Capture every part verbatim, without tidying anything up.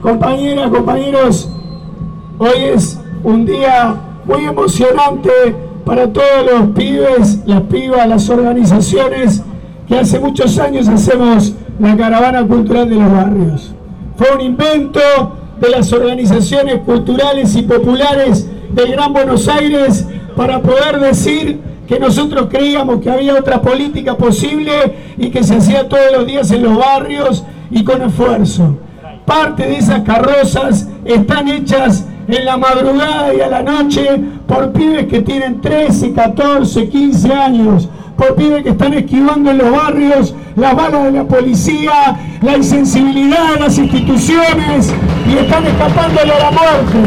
Compañeras, compañeros, hoy es un día muy emocionante para todos los pibes, las pibas, las organizaciones que hace muchos años hacemos la Caravana Cultural de los Barrios. Fue un invento de las organizaciones culturales y populares del Gran Buenos Aires para poder decir que nosotros creíamos que había otra política posible y que se hacía todos los días en los barrios y con esfuerzo. Parte de esas carrozas están hechas en la madrugada y a la noche por pibes que tienen trece, catorce, quince años, por pibes que están esquivando en los barrios las balas de la policía, la insensibilidad de las instituciones y están escapándole a la muerte.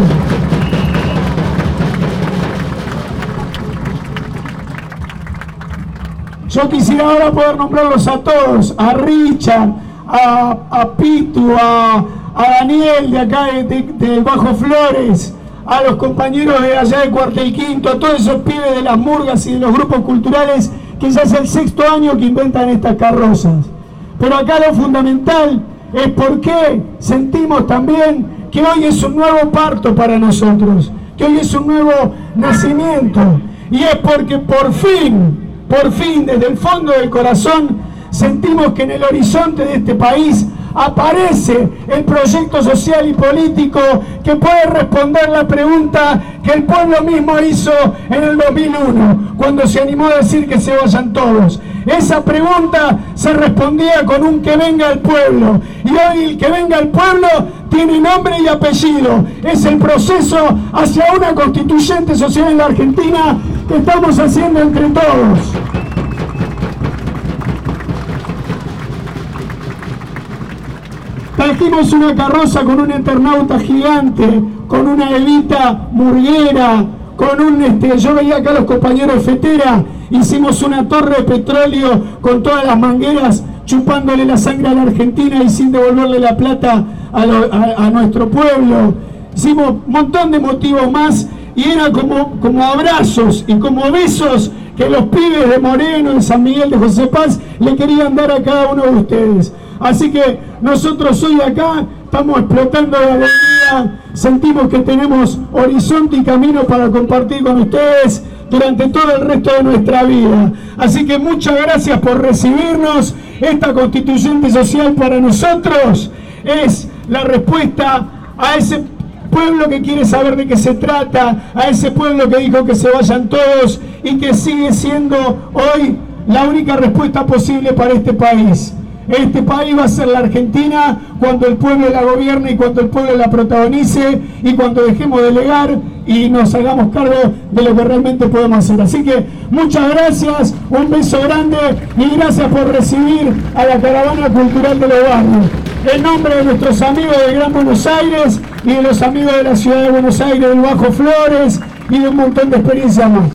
Yo quisiera ahora poder nombrarlos a todos, a Richard, a, a Pitu, a, a Daniel de acá de, de, de Bajo Flores, a los compañeros de allá de Cuartel Quinto, a todos esos pibes de las murgas y de los grupos culturales que ya es el sexto año que inventan estas carrozas. Pero acá lo fundamental es por qué sentimos también que hoy es un nuevo parto para nosotros, que hoy es un nuevo nacimiento, y es porque por fin, por fin, desde el fondo del corazón, sentimos que en el horizonte de este país aparece el proyecto social y político que puede responder la pregunta que el pueblo mismo hizo en el dos mil uno, cuando se animó a decir que se vayan todos. Esa pregunta se respondía con un que venga el pueblo, y hoy el que venga el pueblo tiene nombre y apellido. Es el proceso hacia una constituyente social en la Argentina que estamos haciendo entre todos. Trajimos una carroza con un internauta gigante, con una Evita murguera, con un, este, yo veía acá a los compañeros de Fetera, hicimos una torre de petróleo con todas las mangueras chupándole la sangre a la Argentina y sin devolverle la plata a, lo, a, a nuestro pueblo. Hicimos un montón de motivos más y era como, como abrazos y como besos que los pibes de Moreno, de San Miguel, de José Paz le querían dar a cada uno de ustedes. Así que nosotros hoy acá estamos explotando de alegría, sentimos que tenemos horizonte y camino para compartir con ustedes durante todo el resto de nuestra vida. Así que muchas gracias por recibirnos. Esta constituyente social para nosotros es la respuesta a ese pueblo que quiere saber de qué se trata, a ese pueblo que dijo que se vayan todos y que sigue siendo hoy la única respuesta posible para este país. Este país va a ser la Argentina cuando el pueblo la gobierne y cuando el pueblo la protagonice y cuando dejemos de delegar y nos hagamos cargo de lo que realmente podemos hacer. Así que muchas gracias, un beso grande y gracias por recibir a la Caravana Cultural de los Barrios. En nombre de nuestros amigos del Gran Buenos Aires y de los amigos de la Ciudad de Buenos Aires, del Bajo Flores y de un montón de experiencias más.